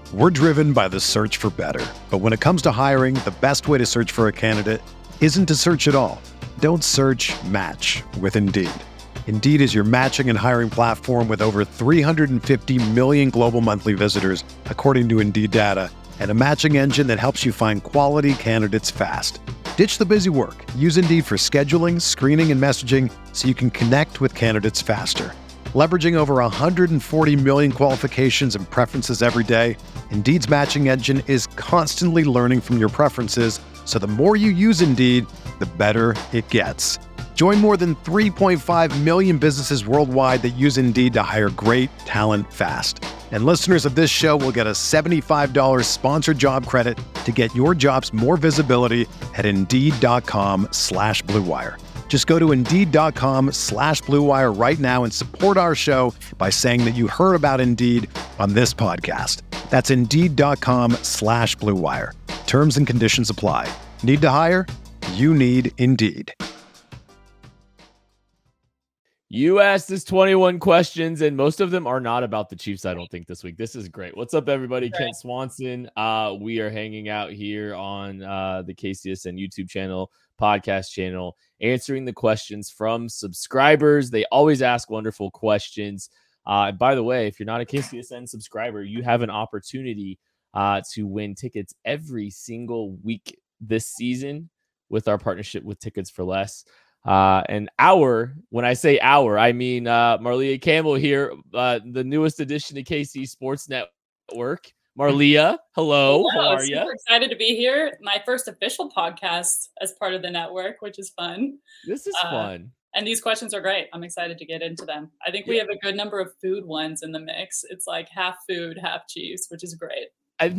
We're driven by the search for better. But when it comes to hiring, the best way to search for a candidate isn't to search at all. Don't search, match with Indeed. Indeed is your matching and hiring platform with over 350 million global monthly visitors, according to Indeed data, and a matching engine that helps you find quality candidates fast. Ditch the busy work. Use Indeed for scheduling, screening, and messaging so you can connect with candidates faster. Leveraging over 140 million qualifications and preferences every day, Indeed's matching engine is constantly learning from your preferences, so the more you use Indeed, the better it gets. Join more than 3.5 million businesses worldwide that use Indeed to hire great talent fast. And listeners of this show will get a $75 sponsored job credit to get your jobs more visibility at Indeed.com/Blue Wire. Just go to Indeed.com/Blue Wire right now and support our show by saying that you heard about Indeed on this podcast. That's Indeed.com/Blue Wire. Terms and conditions apply. Need to hire? You need Indeed. You asked us 21 questions, and most of them are not about the Chiefs, I don't think, this week. This is great. What's up, everybody? Kent Swanson. We are hanging out here on the KCSN YouTube channel, podcast channel, answering the questions from subscribers. They always ask wonderful questions. By the way, if you're not a KCSN subscriber, you have an opportunity to win tickets every single week this season with our partnership with Tickets for Less. When I say our, I mean Marlia Campbell here, the newest addition to KC Sports Network. Marlia, hello. How are you? Super excited to be here. My first official podcast as part of the network, which is fun. This is fun. And these questions are great. I'm excited to get into them. I think we have a good number of food ones in the mix. It's like half food, half Chiefs, which is great. I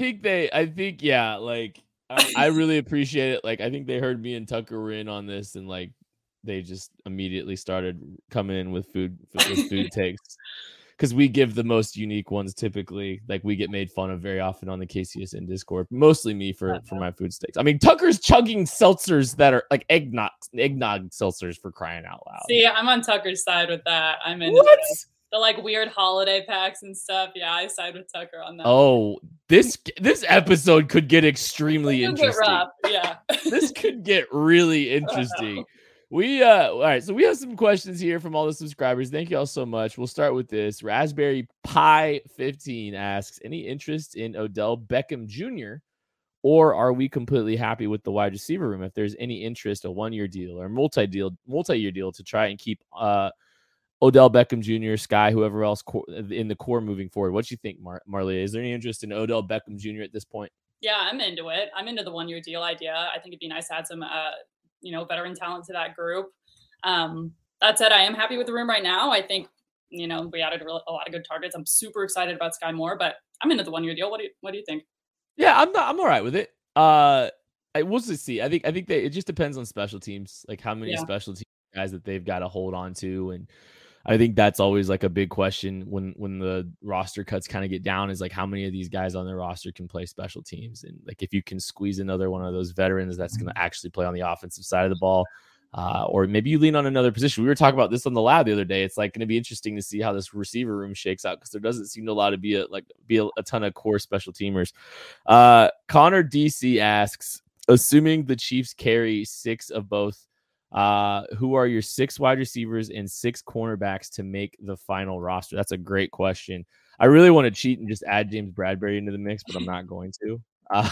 really appreciate it. Like, I think they heard me and Tucker were in on this, and like, they just immediately started coming in with food takes, because we give the most unique ones typically. Like, we get made fun of very often on the KCSN Discord, mostly me for my food stakes. I mean, Tucker's chugging seltzers that are like eggnog seltzers, for crying out loud. See, I'm on Tucker's side with that. I'm in the like weird holiday packs and stuff. Yeah, I side with Tucker on that. Oh, this episode could get extremely interesting. Get rough. Yeah, this could get really interesting. All right, so we have some questions here from all the subscribers. Thank you all so much. We'll start with this. Raspberry Pi 15 asks, any interest in Odell Beckham Jr., or are we completely happy with the wide receiver room? If there's any interest, a one-year deal or multi-year deal to try and keep Odell Beckham Jr., Sky, whoever else in the core moving forward. What do you think, Marlia? Is there any interest in Odell Beckham Jr. at this point? Yeah, I'm into it. I'm into the one-year deal idea. I think it'd be nice to add some veteran talent to that group. That said, I am happy with the room right now. I think, we added a lot of good targets. I'm super excited about Sky Moore, but I'm into the one-year deal. What do you think? Yeah, I'm all right with it. We'll just see. I think it just depends on special teams, like how many special team guys that they've got to hold on to. And I think that's always like a big question when the roster cuts kind of get down, is like how many of these guys on their roster can play special teams. And like, if you can squeeze another one of those veterans that's going to actually play on the offensive side of the ball, or maybe you lean on another position. We were talking about this on the lab the other day. It's like going to be interesting to see how this receiver room shakes out, because there doesn't seem to be a ton of core special teamers. Connor DC asks, assuming the Chiefs carry 6 of both, who are your 6 wide receivers and 6 cornerbacks to make the final roster? That's a great question. I really want to cheat and just add James Bradbury into the mix, but I'm not going to.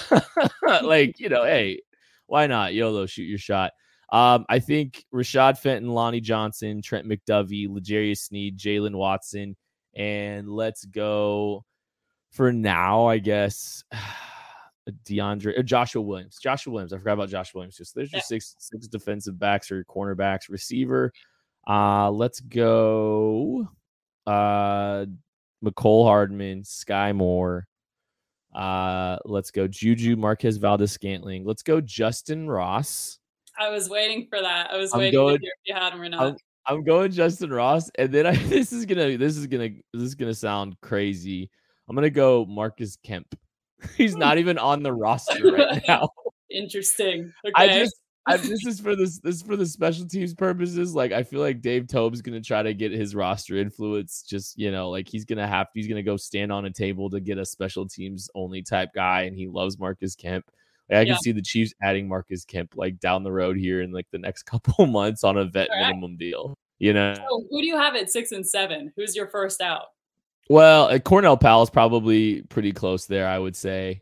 Hey, why not? YOLO, shoot your shot. I think Rashad Fenton, Lonnie Johnson, Trent McDovey, L'Jarius Sneed, Jalen Watson, and let's go for now, I guess, Joshua Williams. I forgot about Joshua Williams. There's just six defensive backs or cornerbacks. Receiver, let's go McCole Hardman, Sky Moore. Let's go Juju Marquez Valdes-Scantling. Let's go Justin Ross. I was waiting for that. I was waiting to hear if you had him or not. I'm going Justin Ross, and then this is gonna sound crazy. I'm gonna go Marcus Kemp. He's not even on the roster right now. Interesting. Okay. This is for the special teams purposes. Like, I feel like Dave Tobe's gonna try to get his roster influence. Just, like he's gonna go stand on a table to get a special teams only type guy, and he loves Marcus Kemp. Like, I can see the Chiefs adding Marcus Kemp like down the road here in like the next couple months on a vet minimum deal. So who do you have at 6 and 7? Who's your first out? Well, Cornell Powell's probably pretty close there, I would say.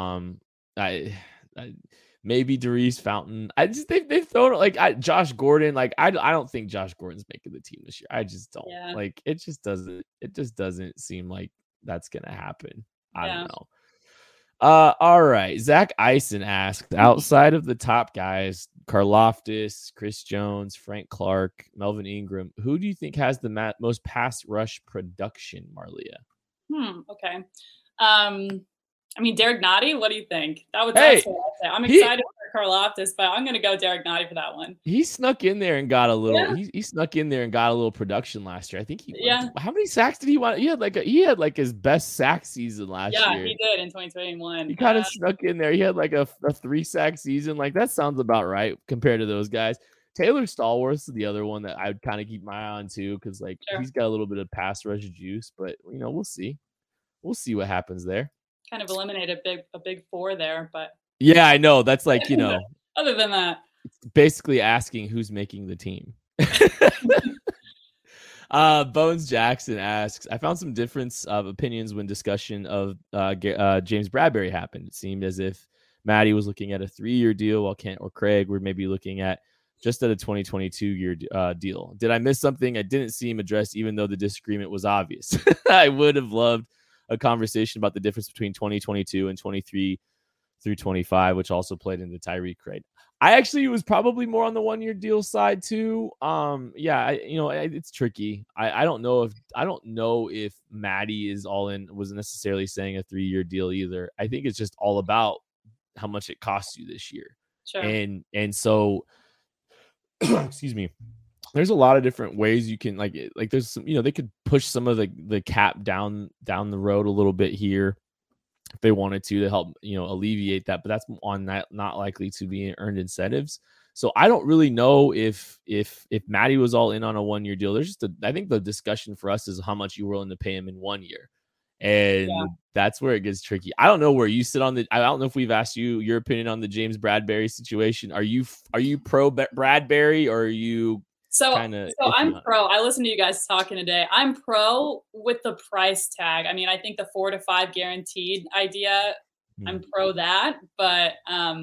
Maybe Darius Fountain. They've thrown like Josh Gordon. Like I don't think Josh Gordon's making the team this year. I just don't. Like it just doesn't seem like that's gonna happen. I don't know. All right. Zach Eisen asked, outside of the top guys, Karlaftis, Chris Jones, Frank Clark, Melvin Ingram, who do you think has the most pass rush production, Marlia? Okay. I mean, Derek Nottie, what do you think? That's what I'd say. I'm excited for Karlaftis, but I'm going to go Derek Nottie for that one. He snuck in there and got a little. Yeah. He snuck in there and got a little production last year. I think he. Yeah. How many sacks did he want? He had like his best sack season last year. Yeah, he did in 2021. He kind of snuck in there. He had like a 3-sack season. Like that sounds about right compared to those guys. Taylor Stallworth's the other one that I would kind of keep my eye on too, because like he's got a little bit of pass rush juice. But we'll see. We'll see what happens there. Kind of eliminated a big four there, but yeah, I know that's like other than that, it's basically asking who's making the team. Bones Jackson asks, I found some difference of opinions when discussion of James Bradberry happened. It seemed as if Maddie was looking at a 3-year deal while Kent or Craig were maybe looking at just at a 2022-year deal. Did I miss something? I didn't see him addressed, even though the disagreement was obvious. I would have loved a conversation about the difference between 2022 and 23 through 25, which also played into Tyreek trade. I actually was probably more on the 1-year deal side too. It's tricky. I don't know if Maddie is all in, was necessarily saying a 3-year deal either. I think it's just all about how much it costs you this year. Sure. And so, excuse me. There's a lot of different ways you can like there's some, they could push some of the cap down the road a little bit here if they wanted to help, alleviate that, but that's on that not likely to be earned incentives. So I don't really know if Maddie was all in on a 1-year deal. There's just I think the discussion for us is how much you're willing to pay him in 1 year. And that's where it gets tricky. I don't know where you sit on I don't know if we've asked you your opinion on the James Bradberry situation. Are you pro Bradberry, or are you So I'm pro. I listened to you guys talking today. I'm pro with the price tag. I mean, I think the 4 to 5 guaranteed idea, I'm pro that. But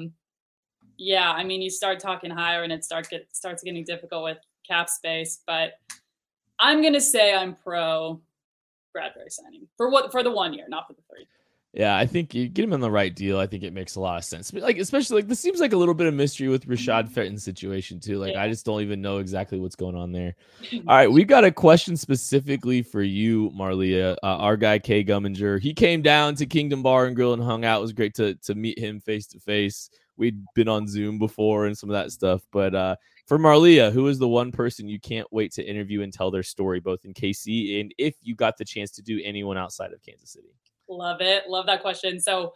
I mean, you start talking higher and it starts getting difficult with cap space. But I'm gonna say I'm pro Bradberry signing for the 1 year, not for the 3. Yeah, I think you get him on the right deal. I think it makes a lot of sense. Like, especially like this seems like a little bit of mystery with Rashad Fenton's situation too. Like, I just don't even know exactly what's going on there. All right, we got a question specifically for you, Marlia. Our guy Kay Gumminger. He came down to Kingdom Bar and Grill and hung out. It was great to meet him face to face. We'd been on Zoom before and some of that stuff. But for Marlia, who is the one person you can't wait to interview and tell their story, both in KC and if you got the chance to do anyone outside of Kansas City? Love it. Love that question. So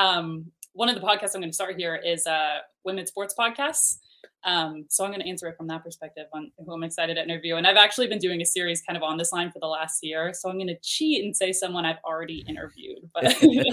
one of the podcasts I'm going to start here is women's sports podcasts. So I'm going to answer it from that perspective on who I'm excited to interview. And I've actually been doing a series kind of on this line for the last year. So I'm going to cheat and say someone I've already interviewed. But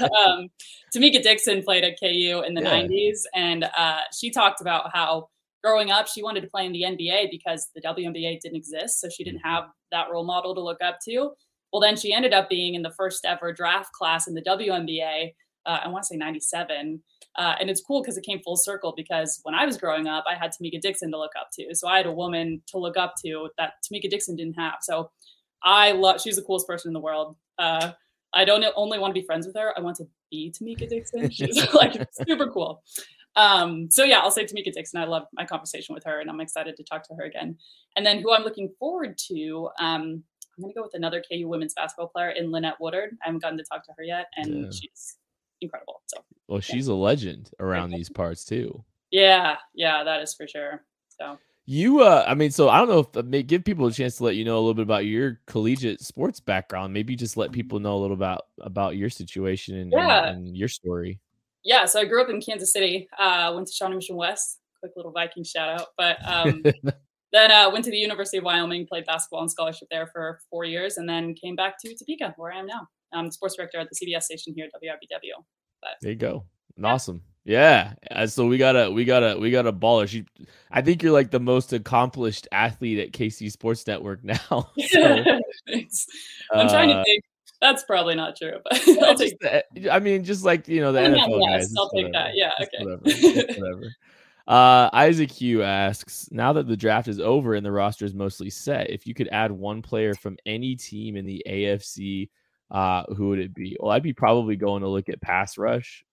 Tamika Dixon played at KU in the 90s. And she talked about how growing up, she wanted to play in the NBA because the WNBA didn't exist. So she didn't have that role model to look up to. Well, then she ended up being in the first ever draft class in the WNBA. I want to say 97. And it's cool because it came full circle, because when I was growing up, I had Tamika Dixon to look up to. So I had a woman to look up to that Tamika Dixon didn't have. So she's the coolest person in the world. I don't only want to be friends with her. I want to be Tamika Dixon. She's like super cool. I'll say Tamika Dixon. I love my conversation with her and I'm excited to talk to her again. And then who I'm looking forward to, I'm going to go with another KU women's basketball player in Lynette Woodard. I haven't gotten to talk to her yet, and she's incredible. So, she's a legend around these parts too. Yeah, that is for sure. So so I don't know if give people a chance to let you know a little bit about your collegiate sports background. Maybe just let people know a little about your situation and your story. Yeah, so I grew up in Kansas City. Went to Shawnee Mission West. quick little Viking shout out. But then went to the University of Wyoming, played basketball and scholarship there for 4 years, and then came back to Topeka, where I am now. I'm the sports director at the CBS station here at WIBW. But there you go. Awesome. Yeah. So we got a baller. I think you're like the most accomplished athlete at KC Sports Network now. So, thanks. I'm trying to think. That's probably not true, but I'll take that. I mean, just like, the NFL guys. I'll take that. Yeah. Okay. Whatever. Isaac Hugh asks, now that the draft is over and the roster is mostly set, if you could add one player from any team in the AFC, who would it be? Well, I'd be probably going to look at pass rush.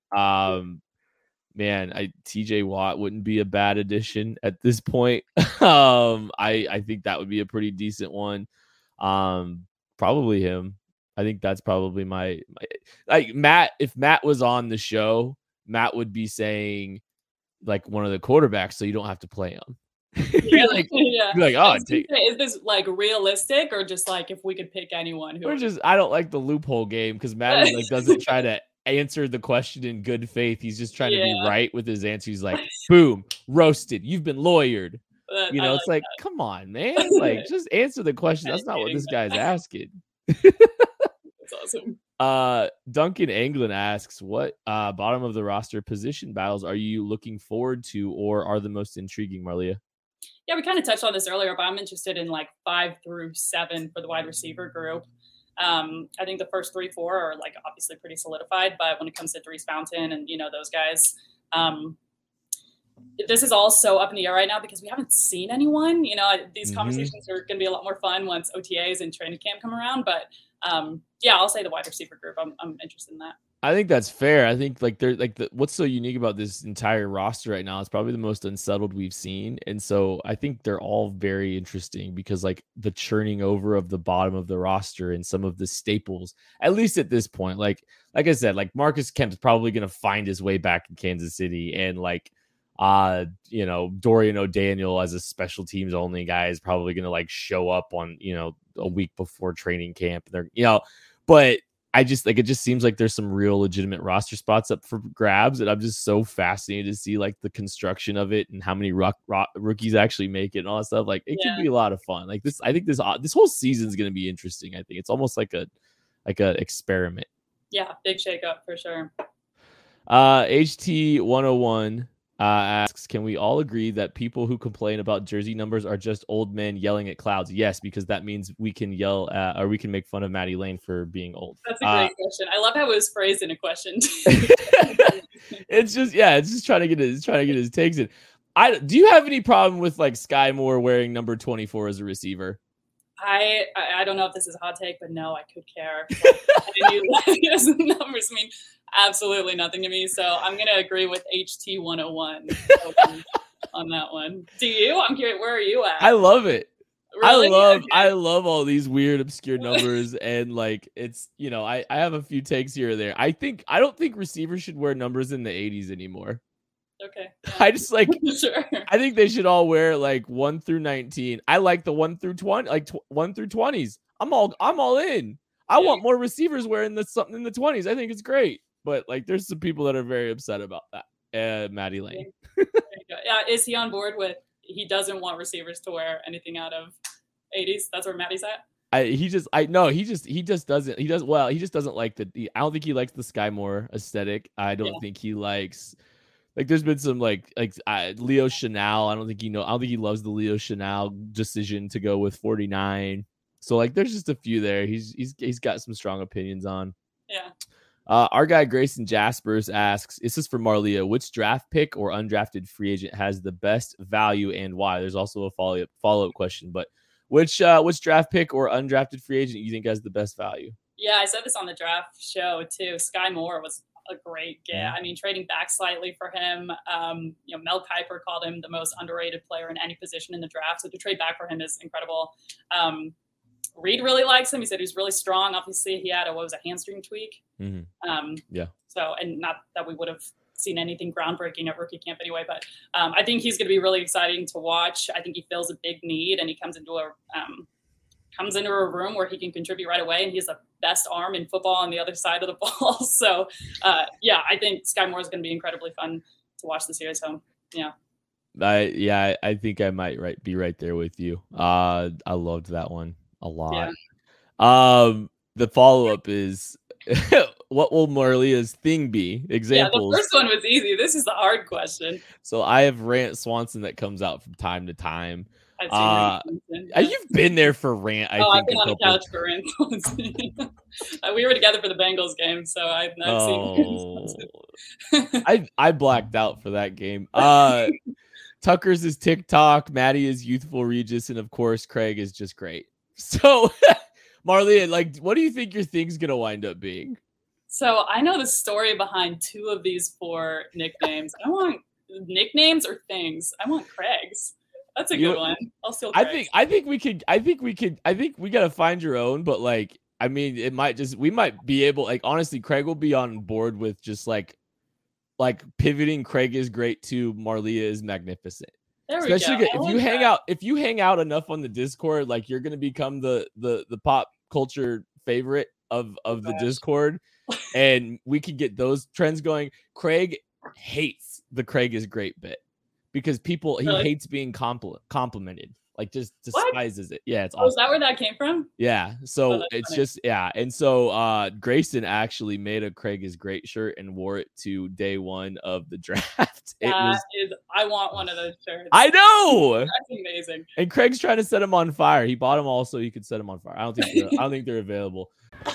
TJ Watt wouldn't be a bad addition at this point. I think that would be a pretty decent one. Probably him. I think that's probably my like Matt. If Matt was on the show, Matt would be saying like one of the quarterbacks, so you don't have to play him. You're like, oh, is this like realistic or just like if we could pick anyone? I don't like the loophole game because Matt like doesn't try to answer the question in good faith. He's just trying to be right with his answer. He's like, boom, roasted. You've been lawyered. It's like, come on, man. Like, just answer the question. That's not what this guy's asking. That's awesome. Duncan Anglin asks, what bottom of the roster position battles are you looking forward to or are the most intriguing, Marlia? Yeah, we kind of touched on this earlier, but I'm interested in like 5 through 7 for the wide receiver group. I think the first 3, 4 are like obviously pretty solidified, but when it comes to Dries Fountain and, those guys, this is all so up in the air right now because we haven't seen anyone. These conversations are going to be a lot more fun once OTAs and training camp come around. But I'll say the wide receiver group. I'm interested in that. I think that's fair. I think like they're like what's so unique about this entire roster right now is probably the most unsettled we've seen. And so I think they're all very interesting because like the churning over of the bottom of the roster and some of the staples, at least at this point, like I said, like Marcus Kemp's probably going to find his way back in Kansas City and like, Dorian O'Daniel as a special teams only guy is probably going to like show up on, a week before training camp. They're, but I just like, it just seems like there's some real legitimate roster spots up for grabs. And I'm just so fascinated to see like the construction of it and how many rookies actually make it and all that stuff. Like it could be a lot of fun. Like this, I think this whole season is going to be interesting. I think it's almost like a experiment. Yeah. Big shakeup for sure. HT 101 asks, can we all agree that people who complain about jersey numbers are just old men yelling at clouds? Yes, because that means we can yell at, or we can make fun of Maddie Lane for being old. That's a great question. I love how it was phrased in a question. It's just trying to get his takes in. Do you have any problem with like Sky Moore wearing number 24 as a receiver? I don't know if this is a hot take, but no, I could care. His numbers mean absolutely nothing to me. So I'm going to agree with HT 101 on that one. Do you? I'm curious. Where are you at? I love it. Really? I love all these weird, obscure numbers. And like, it's, I have a few takes here or there. I don't think receivers should wear numbers in the 80s anymore. Okay. Yeah. I just like, sure. I think they should all wear like 1 through 19. I like the 1 through 20, like 1 through 20s. I'm all in. I want more receivers wearing something in the 20s. I think it's great. But like, there's some people that are very upset about that. Maddie Lane. Yeah. Is he on board with, he doesn't want receivers to wear anything out of 80s? That's where Maddie's at? He just doesn't like I don't think he likes the Sky Moore aesthetic. I don't think he likes, like, there's been some like Leo Chenal. I don't think he loves the Leo Chenal decision to go with 49. So like, there's just a few there. He's got some strong opinions on. Yeah. Our guy Grayson Jaspers asks, this is for Marlia, which draft pick or undrafted free agent has the best value and why? There's also a follow-up question, but which draft pick or undrafted free agent you think has the best value? Yeah, I said this on the draft show too. Sky Moore was a great get. I mean, trading back slightly for him, Mel Kiper called him the most underrated player in any position in the draft. So to trade back for him is incredible. Reed really likes him. He said he was really strong. Obviously, he had a hamstring tweak. Mm-hmm. So, and not that we would have seen anything groundbreaking at rookie camp anyway, but I think he's going to be really exciting to watch. I think he fills a big need, and he comes into a room where he can contribute right away, and he's the best arm in football on the other side of the ball. So, I think Sky Moore is going to be incredibly fun to watch this year. So, yeah. I think I might be right there with you. I loved that one a lot. Yeah. The follow-up is what will Marlia's thing be? Examples. Yeah, the first one was easy. This is the hard question. So I have Rant Swanson that comes out from time to time. I've seen You've been there for Rant. I've been on the couch for Rant Swanson. We were together for the Bengals game, so I've seen. I blacked out for that game. Tucker's is TikTok, Maddie is Youthful Regis, and of course Craig is just great. So Marlia, like, what do you think your thing's gonna wind up being? So I know the story behind 2 of these 4 nicknames. I want nicknames or things. I want Craig's. That's a good one. I'll steal Craig's. I think we gotta find your own, but like, I mean, we might be able, like, honestly, Craig will be on board with just like pivoting. Craig is great too. Marlia is magnificent. There we Especially go. if you hang out enough on the Discord, like, you're gonna become the pop culture favorite of the Discord, and we could get those trends going. Craig hates the Craig is great bit because he hates being complimented. Like, just despises it. Yeah, it's awesome. Is that where that came from? Yeah. So it's funny. Just, yeah. And so Grayson actually made a Craig is great shirt and wore it to day 1 of the draft. I want one of those shirts. I know. That's amazing. And Craig's trying to set him on fire. He bought them all so he could set them on fire. I don't think they're available.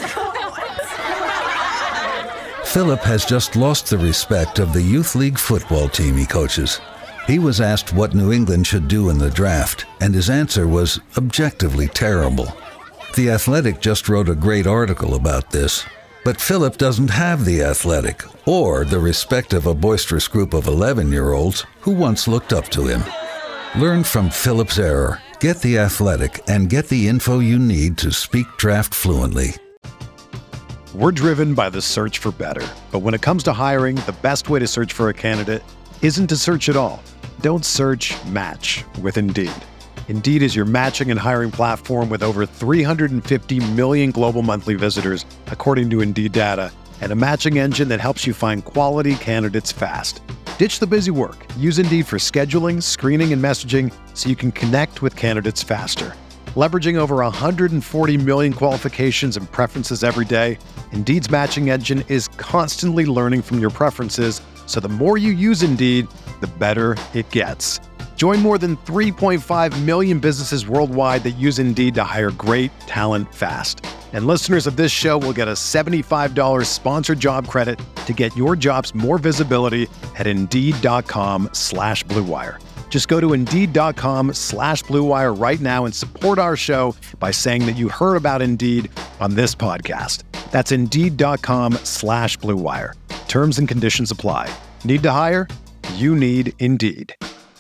Philip has just lost the respect of the youth league football team he coaches. He was asked what New England should do in the draft, and his answer was objectively terrible. The Athletic just wrote a great article about this, but Philip doesn't have The Athletic or the respect of a boisterous group of 11-year-olds who once looked up to him. Learn from Philip's error, get The Athletic, and get the info you need to speak draft fluently. We're driven by the search for better, but when it comes to hiring, the best way to search for a candidate isn't to search at all. Don't search, match with Indeed. Indeed is your matching and hiring platform with over 350 million global monthly visitors, according to Indeed data, and a matching engine that helps you find quality candidates fast. Ditch the busy work. Use Indeed for scheduling, screening, and messaging so you can connect with candidates faster. Leveraging over 140 million qualifications and preferences every day, Indeed's matching engine is constantly learning from your preferences, so the more you use Indeed, the better it gets. Join more than 3.5 million businesses worldwide that use Indeed to hire great talent fast. And listeners of this show will get a $75 sponsored job credit to get your jobs more visibility at Indeed.com/Blue Wire. Just go to Indeed.com/Blue Wire right now and support our show by saying that you heard about Indeed on this podcast. That's Indeed.com/Blue Wire. Terms and conditions apply. Need to hire? You need Indeed.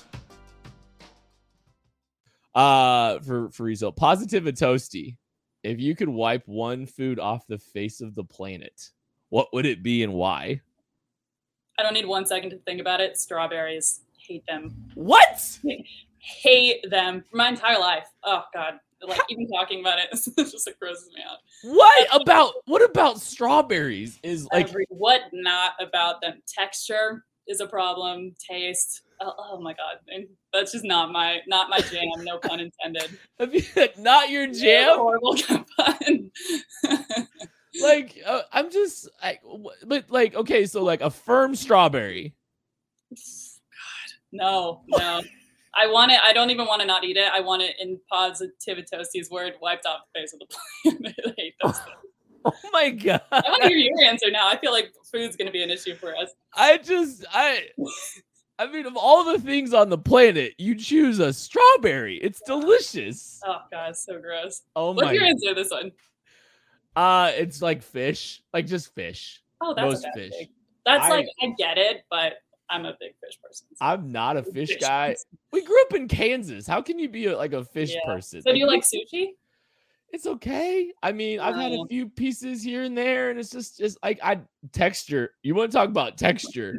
For Rizzo, Positive and Toasty. If you could wipe one food off the face of the planet, what would it be and why? I don't need 1 second to think about it. Strawberries. Hate them. What? Hate them for my entire life. Oh God. Like, even talking about it, it just like grosses me out. What about strawberries? Is like what not about them? Texture is a problem. Taste. Oh my God. And that's just not my jam. No pun intended. Not your jam? Horrible pun. Like, I'm just, but like, okay, so like a firm strawberry. God, no. I want it. I don't even want to not eat it. I want it in Positive Toasty's word, wiped off the face of the planet. I hate those things. Oh my God. I want to hear your answer now. I feel like food's going to be an issue for us. I mean, of all the things on the planet, you choose a strawberry. It's delicious. Oh God, it's so gross. Oh my. What's your answer this one? It's like fish, like just fish. Oh, that's a fish. That's I get it, but I'm a big fish person. So I'm not a fish guy. Person. We grew up in Kansas. How can you be like a fish person? So do you like sushi? It's okay. I mean, I've had a few pieces here and there, and it's just like texture. You want to talk about texture?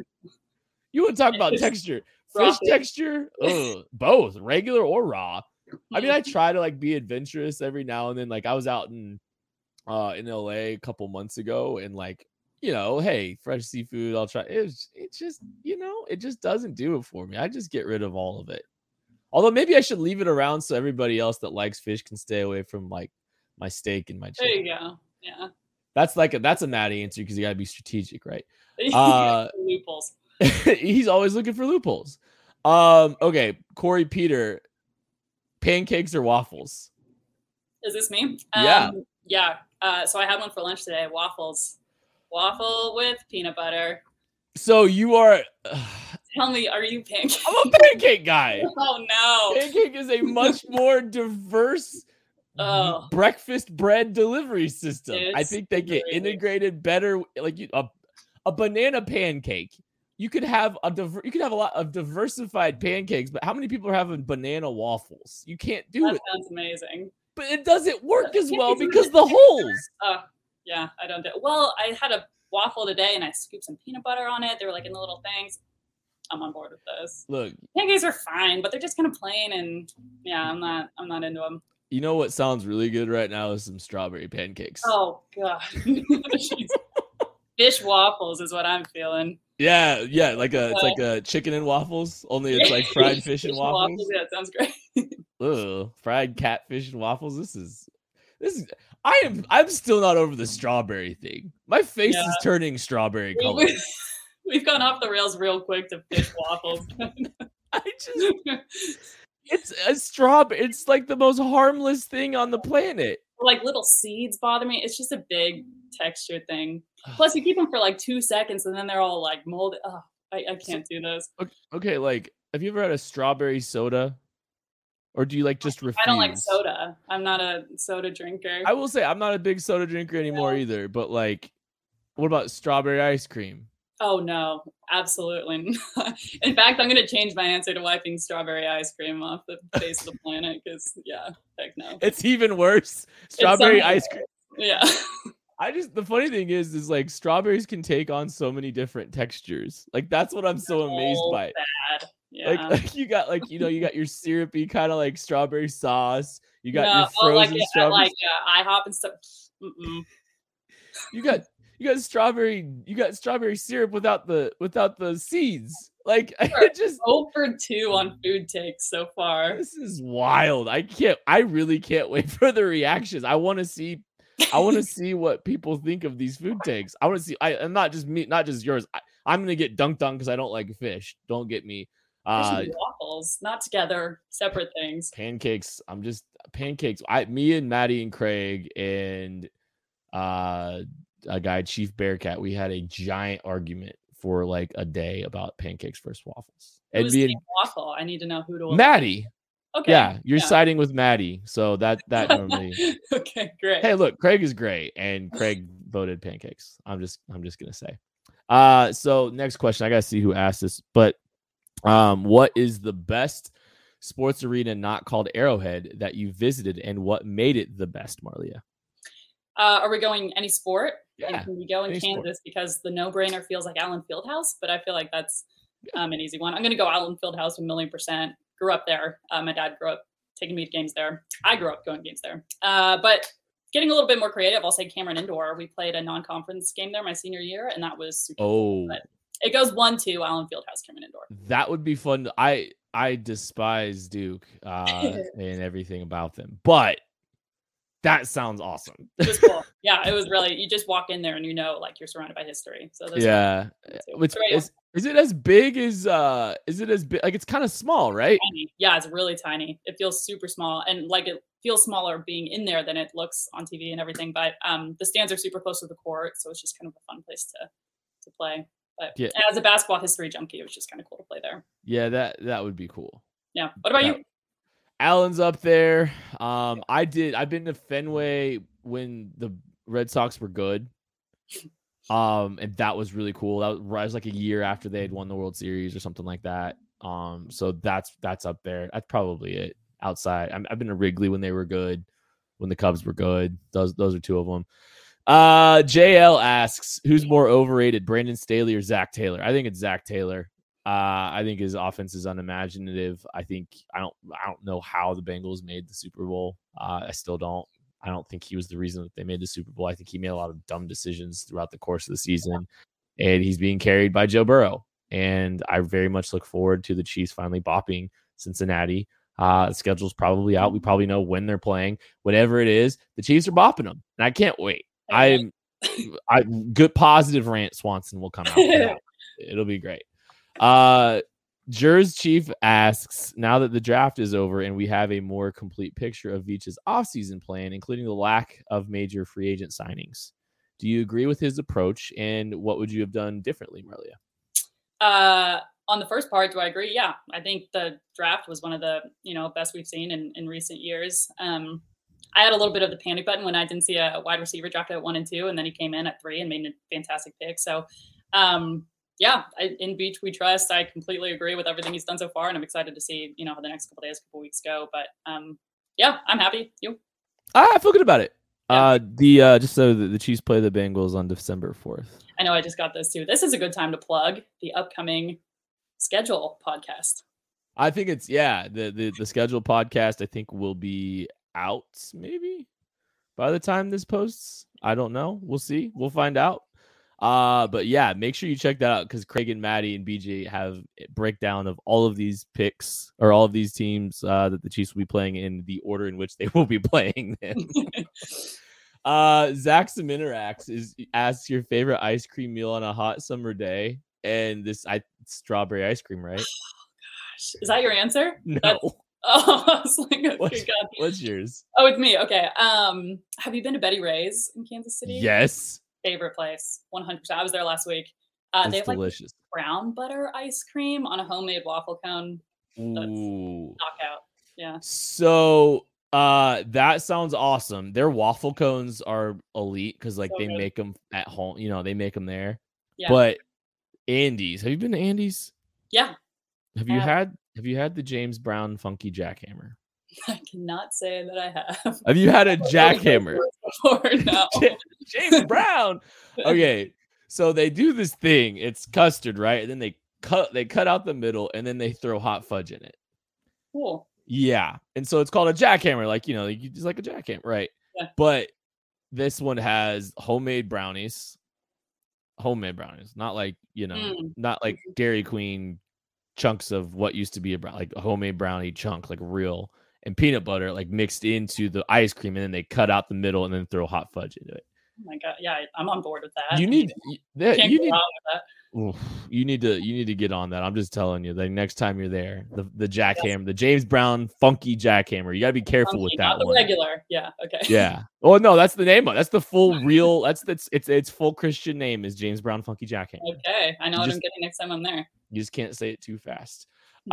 Fish texture? Both regular or raw. I mean, I try to like be adventurous every now and then. Like I was out in LA a couple months ago, and like, hey, fresh seafood, I'll try. It just, it just doesn't do it for me. I just get rid of all of it. Although maybe I should leave it around so everybody else that likes fish can stay away from like my steak and my chicken. There you go. Yeah. That's a Maddie answer because you got to be strategic, right? Loopholes. He's always looking for loopholes. Okay, Corey Peter, pancakes or waffles? Is this me? Yeah. Yeah. So I had one for lunch today. Waffles. Waffle with peanut butter. So you are. Tell me, are you pancake? I'm a pancake guy. Oh no. Pancake is a much more diverse breakfast bread delivery system. I think they get integrated better. Like a banana pancake. You could have a lot of diversified pancakes, but how many people are having banana waffles? You can't do it. That sounds amazing. But it doesn't work as well because the holes. Yeah, I don't do it. Well, I had a waffle today and I scooped some peanut butter on it. They were like in the little things. I'm on board with this. Look, pancakes are fine, but they're just kind of plain, and yeah, I'm not into them. You know what sounds really good right now is some strawberry pancakes. Oh god, fish waffles is what I'm feeling. Yeah, it's like a chicken and waffles, only it's like fried fish and waffles. Yeah, it sounds great. Ugh, fried catfish and waffles. This is. I'm still not over the strawberry thing. My face is turning strawberry color. We've gone off the rails real quick to fish waffles. It's a strawberry. It's like the most harmless thing on the planet. Like little seeds bother me. It's just a big texture thing. Plus, you keep them for like 2 seconds and then they're all like molded. Oh, I can't do this. Okay, like, have you ever had a strawberry soda? Or do you like just refuse? I don't like soda. I'm not a soda drinker. I will say I'm not a big soda drinker anymore either. But like, what about strawberry ice cream? Oh no, absolutely not. In fact, I'm going to change my answer to wiping strawberry ice cream off the face of the planet because, heck no. It's even worse. Strawberry ice cream. Yeah. The funny thing is like strawberries can take on so many different textures. Like that's what I'm so amazed by. Bad. Yeah. Like you got you got your syrupy kind of like strawberry sauce. You got your frozen strawberry. Like IHOP and stuff. Mm-mm. You got strawberry syrup without the seeds. Like I just 0 for 2 on food takes so far. This is wild. I really can't wait for the reactions. I want to see what people think of these food takes. I want to see. I'm not just me, not just yours. I'm gonna get dunked on because I don't like fish. Don't get me. Waffles, not together, separate things. Pancakes. Pancakes. Me and Maddie and Craig and a guy, Chief Bearcat, we had a giant argument for like a day about pancakes versus waffles. Who's the waffle? I need to know who to. Maddie. Okay. Yeah, you're siding with Maddie, so that normally. Okay, great. Hey, look, Craig is great, and Craig voted pancakes. I'm just gonna say. So next question, I gotta see who asked this, but what is the best sports arena not called Arrowhead that you visited, and what made it the best, Marlia? Are we going any sport? Yeah. Can we go in Kansas sport. because the no-brainer feels like Allen Fieldhouse, but I feel like that's an easy one. I'm going to go Allen Fieldhouse 1,000,000%. Grew up there. My dad grew up taking me to games there. I grew up going to games there. But getting a little bit more creative, I'll say Cameron Indoor. We played a non-conference game there my senior year, and that was super cool. But it goes 1-2 Allen Fieldhouse, Cameron Indoor. That would be fun. I despise Duke and everything about them, but that sounds awesome. It was cool. Yeah, it was really, you just walk in there and like you're surrounded by history. So yeah. Is it as big as like it's kind of small, right? Tiny. Yeah, it's really tiny. It feels super small and like it feels smaller being in there than it looks on TV and everything. But the stands are super close to the court, so it's just kind of a fun place to play. But yeah, as a basketball history junkie, it was just kind of cool to play there. Yeah, that would be cool. Yeah. What about you? Allen's up there. I've been to Fenway when the Red Sox were good. And that was really cool. That was like a year after they had won the World Series or something like that. So that's up there. That's probably it. Outside, I've been to Wrigley when they were good, when the Cubs were good. Those are two of them. JL asks, who's more overrated, Brandon Staley or Zach Taylor? I think it's Zach Taylor. I think his offense is unimaginative. I don't know how the Bengals made the Super Bowl. I still don't. I don't think he was the reason that they made the Super Bowl. I think he made a lot of dumb decisions throughout the course of the season, and he's being carried by Joe Burrow. And I very much look forward to the Chiefs finally bopping Cincinnati. The schedule's probably out. We probably know when they're playing. Whatever it is, the Chiefs are bopping them, and I can't wait. I good positive rant Swanson will come out. It'll be great. Jers Chief asks, now that the draft is over and we have a more complete picture of Veach's offseason plan, including the lack of major free agent signings, do you agree with his approach, and what would you have done differently, Marlia? On the first part, do I agree? Yeah, I think the draft was one of the best we've seen in recent years. I had a little bit of the panic button when I didn't see a wide receiver drafted at 1 and 2, and then he came in at 3 and made a fantastic pick. So, in Veach we trust. I completely agree with everything he's done so far, and I'm excited to see how the next couple weeks go. But I'm happy. You? I feel good about it. Yeah. Just so the Chiefs play the Bengals on December 4th. I know I just got this too. This is a good time to plug the upcoming schedule podcast. I think it's the schedule podcast I think will be out maybe by the time this posts. I don't know. We'll see. We'll find out. But yeah, make sure you check that out because Craig and Maddie and BJ have a breakdown of all of these picks or all of these teams that the Chiefs will be playing in the order in which they will be playing them. Zach Seminarax asks your favorite ice cream meal on a hot summer day, and strawberry ice cream, right? Oh, gosh, is that your answer? No. I was like, what's yours? Oh, it's me. Okay. Have you been to Betty Ray's in Kansas City? Yes. Favorite place, 100%. I was there last week. They have delicious. Brown butter ice cream on a homemade waffle cone. That's knockout. Yeah. So that sounds awesome. Their waffle cones are elite because they good. Make them at home. They make them there. Yeah. But Andy's, have you been to Andy's? Yeah. Have you had the James Brown Funky Jackhammer? I cannot say that I have. Have you had a jackhammer? No. James Brown. Okay, so they do this thing. It's custard, right? And then they cut out the middle, and then they throw hot fudge in it. Cool. Yeah, and so it's called a jackhammer, just like a jackhammer, right? Yeah. But this one has homemade brownies, not like not like Dairy Queen chunks of what used to be a homemade brownie chunk, like real. And peanut butter mixed into the ice cream, and then they cut out the middle and then throw hot fudge into it. Oh my god, yeah, I'm on board with that. You need to get on that. I'm just telling you, next time you're there, the jackhammer, the James Brown Funky Jackhammer, you got to be careful with that one. Regular, yeah, okay. Yeah. Oh no, that's the name of it. That's the full real. Its full Christian name is James Brown Funky Jackhammer. Okay, I know what I'm getting next time I'm there. You just can't say it too fast.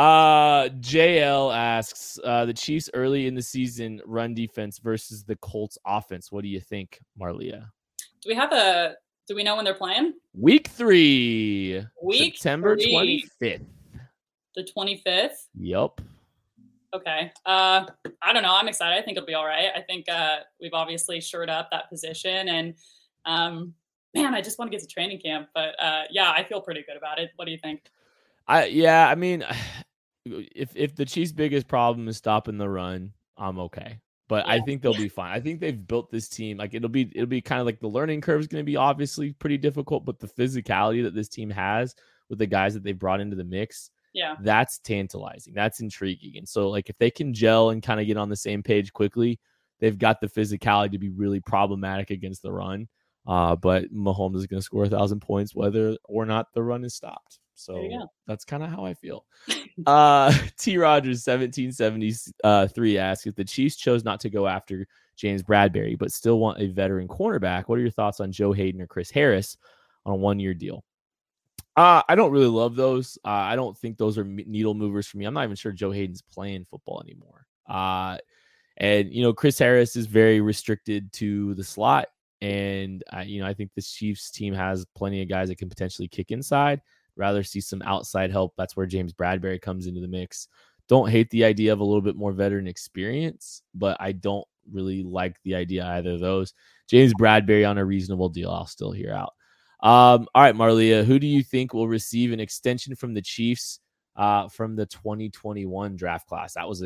JL asks, the Chiefs early in the season run defense versus the Colts offense. What do you think, Marlia? Do we know when they're playing? Week 3. September 3. 25th. The 25th? Yep. Okay. I don't know. I'm excited. I think it'll be all right. I think we've obviously shored up that position, and I just want to get to training camp. But I feel pretty good about it. What do you think? I mean, if the Chiefs' biggest problem is stopping the run, I'm okay. But I think they'll be fine. I think they've built this team. It'll be kind of like the learning curve is going to be obviously pretty difficult, but the physicality that this team has with the guys that they've brought into the mix, that's tantalizing. That's intriguing. And so if they can gel and kind of get on the same page quickly, they've got the physicality to be really problematic against the run. But Mahomes is going to score 1,000 points whether or not the run is stopped. So that's kind of how I feel. T. Rogers 1773 asks, if the Chiefs chose not to go after James Bradberry but still want a veteran cornerback, what are your thoughts on Joe Hayden or Chris Harris on a 1-year deal? I don't really love those. I don't think those are needle movers for me. I'm not even sure Joe Hayden's playing football anymore. And Chris Harris is very restricted to the slot. And I think the Chiefs team has plenty of guys that can potentially kick inside. Rather see some outside help. That's where James Bradberry comes into the mix. Don't hate the idea of a little bit more veteran experience, but I don't really like the idea either of those. James Bradberry on a reasonable deal, I'll still hear out. All right, Marlia, who do you think will receive an extension from the Chiefs from the 2021 draft class? That was a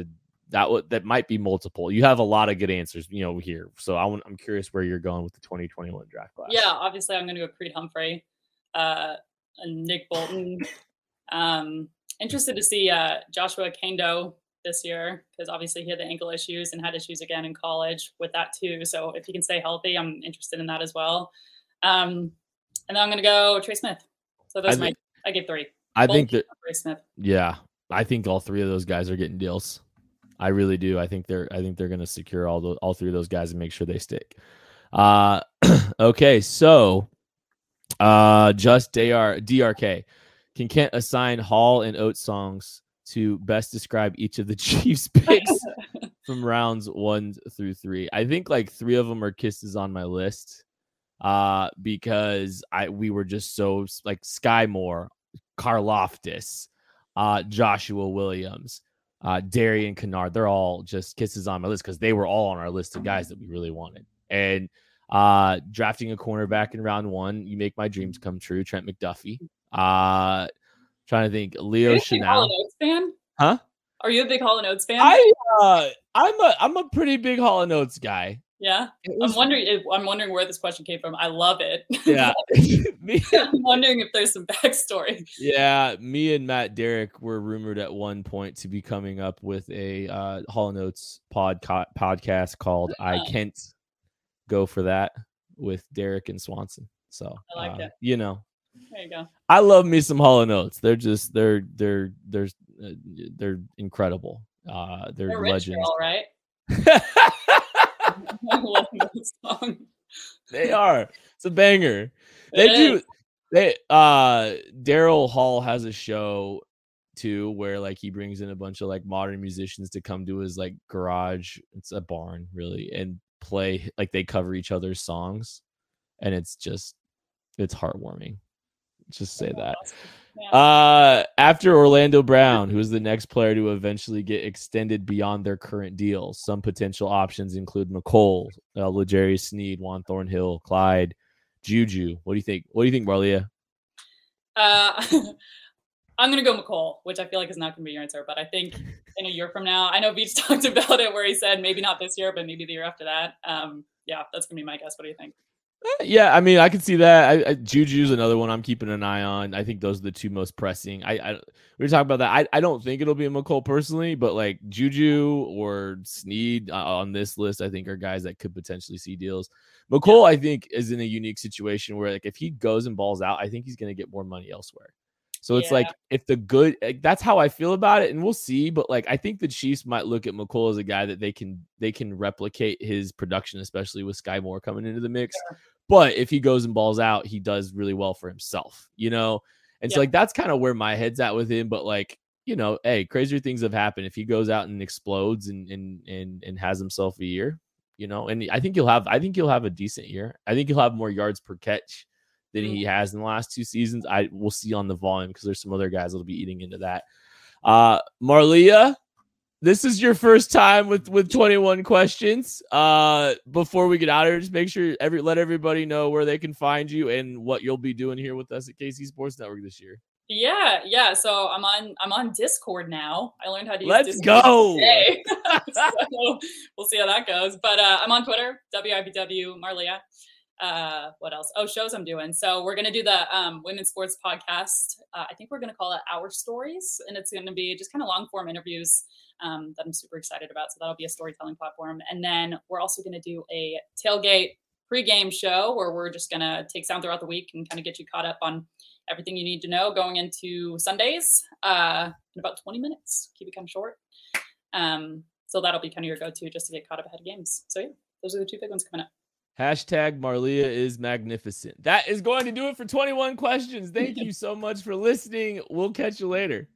that might be multiple. You have a lot of good answers, here. So I'm curious where you're going with the 2021 draft class. Yeah, obviously I'm going to go Creed Humphrey, and Nick Bolton. Interested to see Joshua Kendo this year, because obviously he had the ankle issues and had issues again in college with that too. So if he can stay healthy, I'm interested in that as well. And then I'm going to go Trey Smith. So I get 3. I think that Trey Smith. Yeah, I think all 3 of those guys are getting deals. I really do. I think they're going to secure all 3 of those guys and make sure they stick. Okay, so just DRK. Can Kent assign Hall and Oates songs to best describe each of the Chiefs picks from rounds 1 through 3? I think like 3 of them are kisses on my list, because we were just so like Sky Moore, Karlaftis, Joshua Williams, Darian Kennard. They're all just kisses on my list because they were all on our list of guys that we really wanted. And drafting a cornerback in round 1, you make my dreams come true. Trent McDuffie. Trying to think. Leo Chanel. Hall & Oates fan? Huh? Are you a big Hall & Oates fan? I'm a pretty big Hall & Oates guy. Yeah. I'm wondering where this question came from. I love it. Yeah. I'm wondering if there's some backstory. Yeah, me and Matt Derrick were rumored at one point to be coming up with a Hall & Oates podcast called I Can't Go For That with Derrick and Swanson. So I like it. There you go. I love me some Hall & Oates. They're just they're incredible. They're legends. All right. I love that song. They are. It's a banger. Daryl Hall has a show too where like he brings in a bunch of like modern musicians to come to his like garage. It's a barn really, and play like they cover each other's songs, and it's heartwarming. Just say that. Yeah. After Orlando Brown, who is the next player to eventually get extended beyond their current deals, some potential options include McCole, L'Jarius Sneed, Juan Thornhill, Clyde, Juju. What do you think? What do you think, Marlia? I'm going to go McCole, which I feel like is not going to be your answer, but I think in a year from now, I know Beach talked about it where he said maybe not this year, but maybe the year after that. Yeah, that's going to be my guess. What do you think? Yeah, I mean, I can see that. Juju's another one I'm keeping an eye on. I think those are the 2 most pressing. We were talking about that. I don't think it'll be a McCole personally, but like Juju or Sneed on this list, I think are guys that could potentially see deals. McCole, I think, is in a unique situation where like if he goes and balls out, I think he's going to get more money elsewhere. So it's like if that's how I feel about it, and we'll see. But like I think the Chiefs might look at McCole as a guy that they can replicate his production, especially with Sky Moore coming into the mix. Yeah. But if he goes and balls out, he does really well for himself, And so like that's kind of where my head's at with him. But like, hey, crazier things have happened. If he goes out and explodes and has himself a year, and I think he'll have a decent year. I think he'll have more yards per catch than he has in the last 2 seasons. We'll see on the volume because there's some other guys that'll be eating into that. Marlia, this is your first time with 21 questions. Before we get out of here, just make sure let everybody know where they can find you and what you'll be doing here with us at KC Sports Network this year. Yeah. So I'm on Discord now. I learned how to use Let's Discord go. Today. So we'll see how that goes. But I'm on Twitter, WIBW Marlia. What else? Shows I'm doing. So we're going to do the women's sports podcast. I think we're going to call it Our Stories, and it's going to be just kind of long form interviews that I'm super excited about. So that'll be a storytelling platform. And then we're also going to do a tailgate pregame show where we're just going to take sound throughout the week and kind of get you caught up on everything you need to know going into Sundays in about 20 minutes. Keep it kind of short. So that'll be kind of your go-to just to get caught up ahead of games. So yeah, those are the 2 big ones coming up. Hashtag Marlia is magnificent. That is going to do it for 21 questions. Thank you so much for listening. We'll catch you later.